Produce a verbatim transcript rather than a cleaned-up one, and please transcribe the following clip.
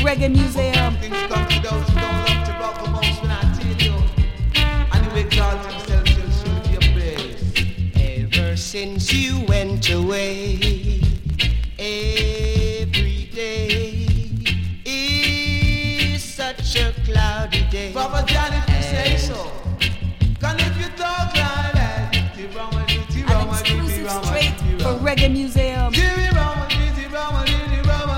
Reggae Museum. Things come to those who don't love to rock the most when I tell you. And you exalt himself shall surely be a praise. Ever since you went away, every day is such a cloudy day. Papa Johnny.